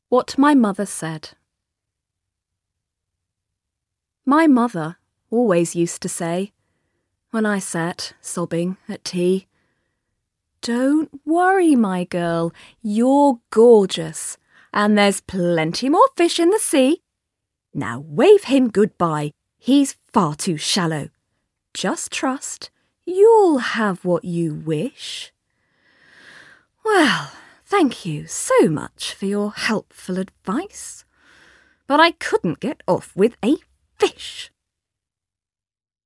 What my mother said. My mother always used to say, when I sat sobbing at tea, "Don't worry, my girl, you're gorgeous, and there's plenty more fish in the sea. Now wave him goodbye, he's far too shallow. Just trust, you'll have what you wish." Well, thank you so much for your helpful advice, but I couldn't get off with a fish.